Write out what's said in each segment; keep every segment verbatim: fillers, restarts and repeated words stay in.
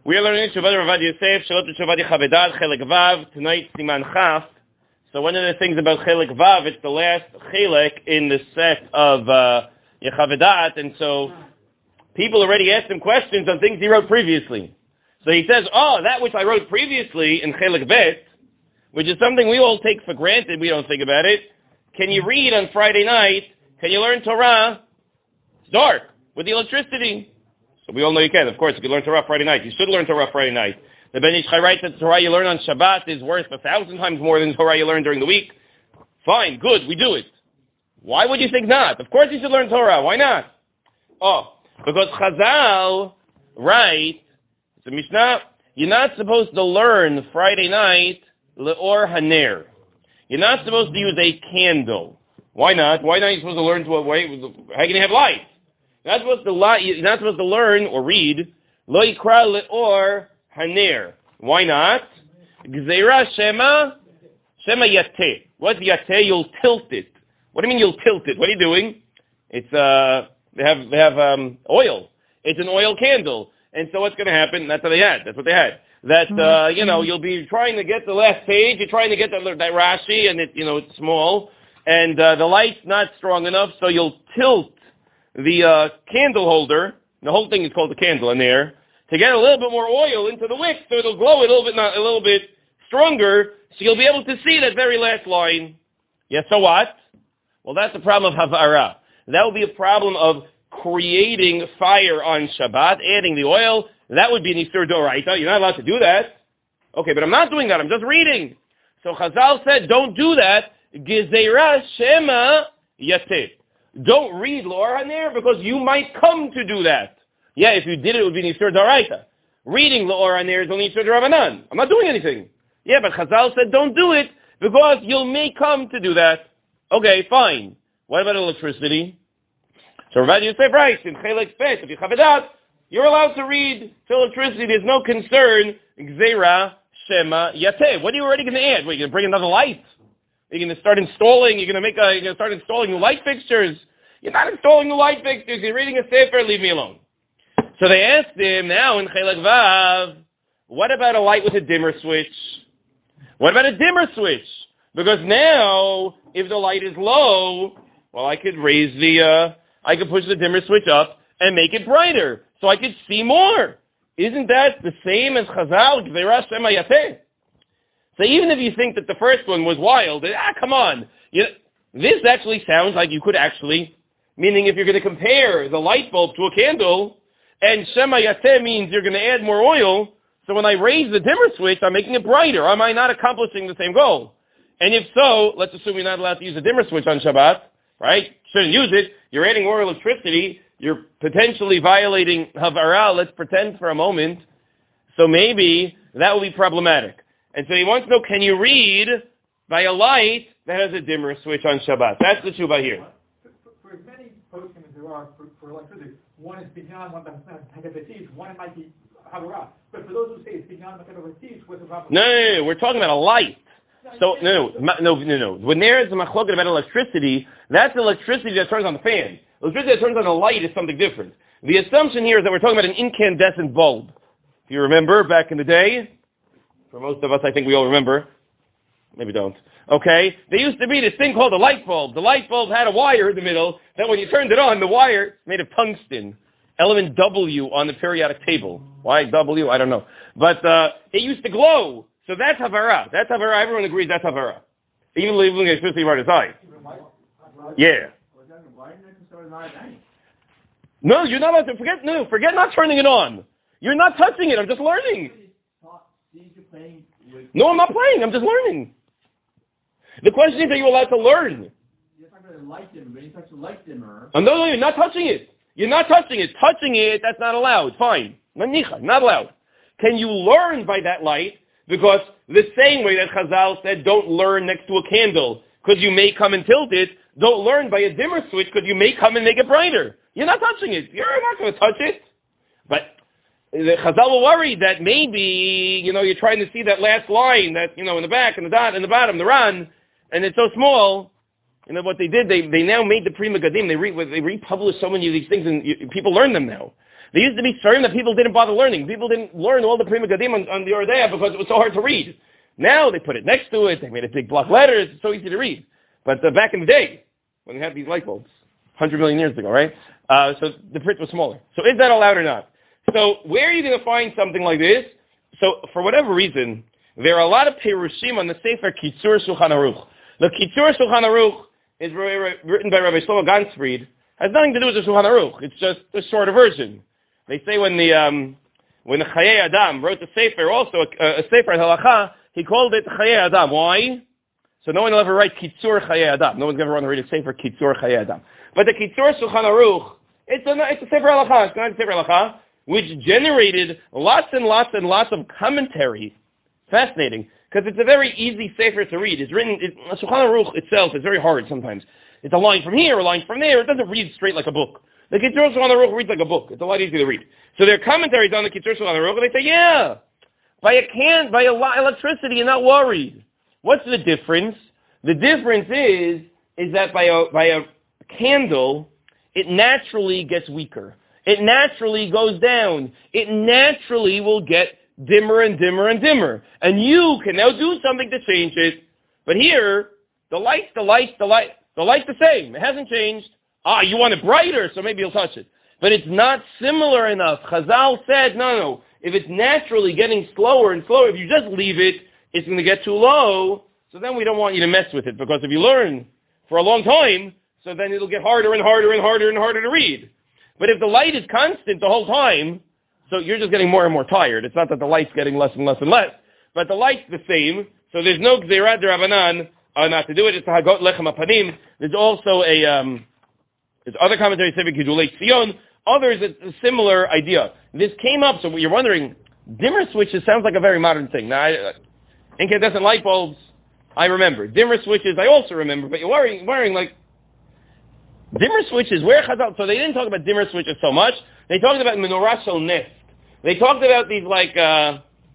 We are learning Shabbat Ravad Yosef, Shabbat Shabbat Chavedat, Chelik Vav, tonight Siman Chaf. So one of the things about Chelik Vav, it's the last Chelik in the set of uh, Yechavedat, and so people already asked him questions on things he wrote previously. So he says, oh, that which I wrote previously in Chelik Bet, which is something we all take for granted, we don't think about it. Can you read on Friday night? Can you learn Torah? It's dark, with the electricity. So we all know you can. Of course, you can learn Torah Friday night. You should learn Torah Friday night. The Ben Ish Chai writes that the Torah you learn on Shabbat is worth a thousand times more than the Torah you learn during the week. Fine, good, we do it. Why would you think not? Of course you should learn Torah. Why not? Oh, because Chazal write, it's a Mishnah, you're not supposed to learn Friday night le'or haner. You're not supposed to use a candle. Why not? Why not are you supposed to learn to a way? How can you have light? You're not supposed to, li- you're not supposed to learn or read lo yikra le'or haner. Why not? Gzeira shema shema yateh. What's yateh? You'll tilt it. What do you mean you'll tilt it? What are you doing? It's uh they have they have um oil. It's an oil candle. And so what's going to happen? That's what they had. That's what they had. That uh you know you'll be trying to get the last page. You're trying to get the, that Rashi, and it you know it's small, and uh, the light's not strong enough, so you'll tilt the uh, candle holder. The whole thing is called a candle in there, to get a little bit more oil into the wick, so it'll glow a little bit, not a little bit stronger, so you'll be able to see that very last line. Yeah, so what? Well, that's the problem of Havara. That would be a problem of creating fire on Shabbat, adding the oil. That would be an Isur Doraita. You're not allowed to do that. Okay, but I'm not doing that. I'm just reading. So Chazal said, don't do that. Gezeira Shema Yateh. Don't read L'or Haner because you might come to do that. Yeah, if you did it, it would be an Isur Doraita. Reading L'or Haner is only Isur Dorabanan. I'm not doing anything. Yeah, but Chazal said don't do it because you may come to do that. Okay, fine. What about electricity? So Ravad Yosef writes in Chelik Bet, if you have it out, you're allowed to read to electricity. There's no concern. Gzeira Shema Yateh. What are you already going to add? What, are you going to bring another light? Are you going to start installing? You're going to make a, you're going to start installing new light fixtures? You're not installing new light fixtures. You're reading a sefer. Leave me alone. So they asked him now in Chelik Vav, what about a light with a dimmer switch? What about a dimmer switch? Because now, if the light is low, well, I could raise the, uh, I could push the dimmer switch up and make it brighter, so I could see more. Isn't that the same as Chazal? Gzeira Shema Yateh. So even if you think that the first one was wild, ah, come on. You know, this actually sounds like you could actually, meaning if you're going to compare the light bulb to a candle, and Shema Yateh means you're going to add more oil, so when I raise the dimmer switch, I'm making it brighter. Am I not accomplishing the same goal? And if so, let's assume you're not allowed to use a dimmer switch on Shabbat, right? Shouldn't use it. You're adding more electricity. You're potentially violating Havara. Let's pretend for a moment. So maybe that will be problematic. And so he wants to know, can you read by a light that has a dimmer switch on Shabbat? That's the Shubha here. For, for, for as many poskim as there are for, for electricity, one is Binyan, one is Hagabetis, one might be Havara. But for those who say it's Binyan, Hagabetis, what's the problem? No, no, no, we're talking about a light. So, no, no, no, no, no. When there is a machloket about electricity, that's electricity that turns on the fan. Electricity that turns on the light is something different. The assumption here is that we're talking about an incandescent bulb. If you remember, back in the day, for most of us, I think we all remember. Maybe don't. Okay? There used to be this thing called a light bulb. The light bulb had a wire in the middle that when you turned it on, the wire made of tungsten. Element W on the periodic table. Why W? I don't know. But uh, it used to glow. So that's Havara. That's Havara. Everyone agrees that's Havara. Even leaving it especially right aside. Yeah. No, you're not allowed to forget. No, forget not turning it on. You're not touching it. I'm just learning. No, I'm not playing. I'm just learning. The question is, are you allowed to learn? You're talking about a light dimmer, but you touch the light dimmer. Oh, no, no, you're not touching it. You're not touching it. Touching it, that's not allowed. Fine. Not allowed. Can you learn by that light? Because the same way that Chazal said, don't learn next to a candle because you may come and tilt it, don't learn by a dimmer switch because you may come and make it brighter. You're not touching it. You're not going to touch it. But the Chazal will worry that maybe, you know, you're trying to see that last line that, you know, in the back and the dot in the bottom, the ran, and it's so small. You know what they did? They they now made the Pri Megadim. They re, they republished so many of these things, and you, people learn them now. There used to be Sfarim that people didn't bother learning. People didn't learn all the Prima Gadim on, on the Ordea because it was so hard to read. Now they put it next to it. They made it big block letters. It's so easy to read. But uh, back in the day, when they had these light bulbs, one hundred million years ago, right? Uh, so the print was smaller. So is that allowed or not? So where are you going to find something like this? So for whatever reason, there are a lot of Perushim on the Sefer Kitzur Shulchan Aruch. The Kitzur Shulchan Aruch is written by Rabbi Shlomo Gansfried. Has nothing to do with the Shulchan Aruch. It's just a shorter version. They say when the um, when the Chayei Adam wrote the Sefer, also a, a Sefer Halacha, he called it Chayei Adam. Why? So no one will ever write Kitzur Chayei Adam. No one's ever going to read a Sefer Kitzur Chayei Adam. But the Kitzur Shulchan Aruch, it's a, it's a Sefer Halacha. It's not a Sefer Halacha, which generated lots and lots and lots of commentary. Fascinating, because it's a very easy Sefer to read. It's written, it, Shulchan Aruch itself is very hard sometimes. It's a line from here, a line from there. It doesn't read straight like a book. The Kitzur Shulchan Aruch reads like a book. It's a lot easier to read. So there are commentaries on the Kitzur Shulchan Aruch, and they say, yeah, by a can, by a electricity, you're not worried. What's the difference? The difference is, is that by a, by a candle, it naturally gets weaker. It naturally goes down. It naturally will get dimmer and dimmer and dimmer. And you can now do something to change it. But here, the light's the light, the light, the light's the same. It hasn't changed. Ah, you want it brighter, so maybe you'll touch it. But it's not similar enough. Chazal said, no, no. If it's naturally getting slower and slower, if you just leave it, it's going to get too low. So then we don't want you to mess with it. Because if you learn for a long time, so then it'll get harder and harder and harder and harder to read. But if the light is constant the whole time, so you're just getting more and more tired. It's not that the light's getting less and less and less, but the light's the same. So there's no Gzeirah D'Rabbanan uh, not to do it. It's a Hagot Lechem HaPanim. There's also a, um, there's other commentaries, Sefer Gidulei Tzion. Others, it's a similar idea. This came up, so you're wondering, dimmer switches sounds like a very modern thing. Now, I, incandescent light bulbs, I remember. Dimmer switches, I also remember, but you're worrying, worrying like, dimmer switches, where Chazal, so they didn't talk about dimmer switches so much. They talked about menorah shel neft. They talked about these like uh,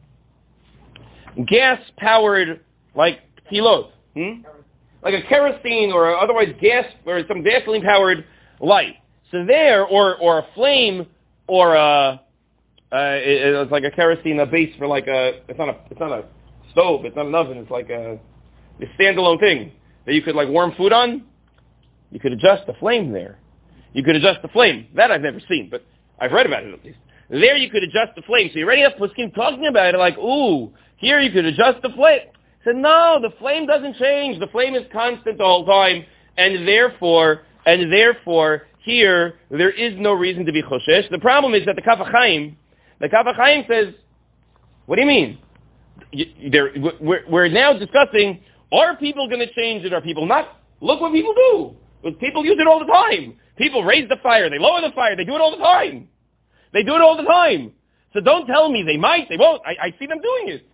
gas-powered, like pilot, hmm? like a kerosene or otherwise gas or some gasoline-powered light. So there, or or a flame, or a, uh, it, it's like a kerosene, a base for like a. It's not a. It's not a stove. It's not an oven. It's like a, a standalone thing that you could like warm food on. You could adjust the flame there. You could adjust the flame. That I've never seen, but I've read about it at least. There you could adjust the flame. So you already have Poskim talking about it like, ooh, here you could adjust the flame. I said, no, the flame doesn't change. The flame is constant the whole time. And therefore, and therefore, here, there is no reason to be choshesh. The problem is that the Kaf HaChaim, the Kaf HaChaim says, what do you mean? You, we're, we're now discussing, are people going to change it? Are people not? Look what people do. People use it all the time. People raise the fire. They lower the fire. They do it all the time. They do it all the time. So don't tell me they might, they won't. I, I see them doing it.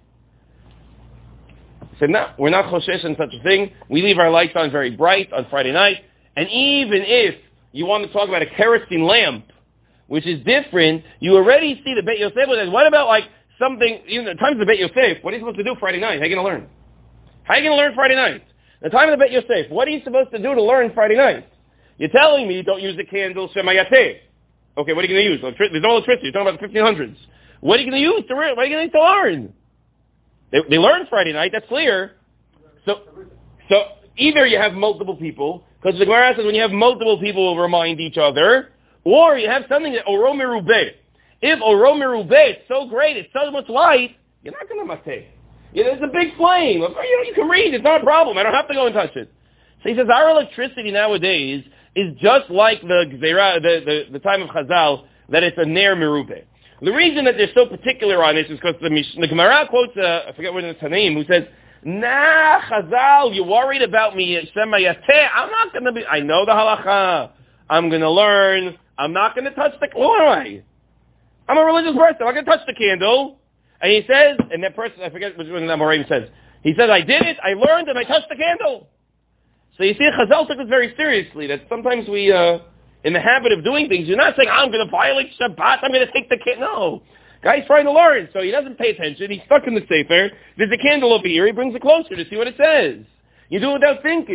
So no, we're not choshesh in such a thing. We leave our lights on very bright on Friday night. And even if you want to talk about a kerosene lamp, which is different, you already see the Beit Yosef says, what about like something, even the times of the Beit Yosef, what are you supposed to do Friday night? How are you going to learn? How are you going to learn Friday night? The time of the Beit Yosef, what are you supposed to do to learn Friday night? You're telling me don't use the candle Shemayateh. Okay, what are you going to use? There's no electricity. You're talking about the fifteen hundreds. What are you going to use to learn? What are you going to learn? They, they learn Friday night. That's clear. So, so either you have multiple people, because the Gemara says when you have multiple people will remind each other, or you have something that Oro Merubeh. If Oro Merubeh, it's so great, it's so much light, you're not going to mateh. Yeah, there's a big flame. You know, you can read. It's not a problem. I don't have to go and touch it. So he says our electricity nowadays is just like the Gzeirah, the, the, the time of Chazal, that it's a Ner Merubeh. The reason that they're so particular on this is because the, the Gemara quotes, uh, I forget what it's Tanaim, who says, nah, Chazal, you're worried about me, Shemayateh, I'm not going to be, I know the halacha, I'm going to learn, I'm not going to touch the, what am I? I'm a religious person, I'm not going to touch the candle. And he says, and that person, I forget which one the Amoraim says, he says, I did it, I learned, and I touched the candle. So you see, Chazal took it very seriously, that sometimes we, uh, in the habit of doing things, you're not saying, I'm going to violate Shabbat, I'm going to take the candle. No. Guy's trying to learn, so he doesn't pay attention, he's stuck in the Sefer, there's a candle over here, he brings it closer to see what it says. You do it without thinking.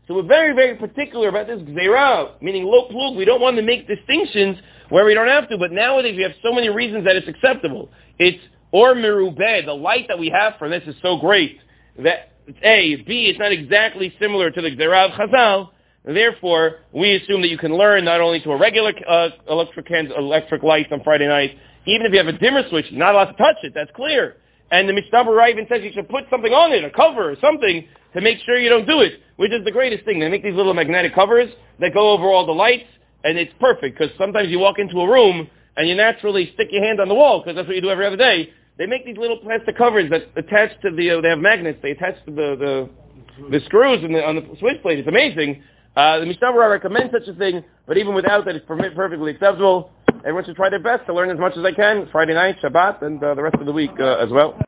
So we're very, very particular about this gzeira, meaning lo plug. We don't want to make distinctions where we don't have to, but nowadays we have so many reasons that it's acceptable. It's or merubeh, the light that we have from this is so great that it's A. B, it's not exactly similar to the gzeira of Chazal. Therefore, we assume that you can learn not only to a regular uh, electric, electric light on Friday night, even if you have a dimmer switch, you're not allowed to touch it, that's clear. And the Mishnah Berurah even says you should put something on it, a cover or something, to make sure you don't do it, which is the greatest thing. They make these little magnetic covers that go over all the lights, and it's perfect, because sometimes you walk into a room, and you naturally stick your hand on the wall, because that's what you do every other day. They make these little plastic covers that attach to the, uh, they have magnets, they attach to the, the, the screws in the, on the switch plate. It's amazing. Uh, the Mishnah Berurah recommends such a thing, but even without that, it's perfectly acceptable. Everyone should try their best to learn as much as they can, Friday night, Shabbat, and uh, the rest of the week uh, as well.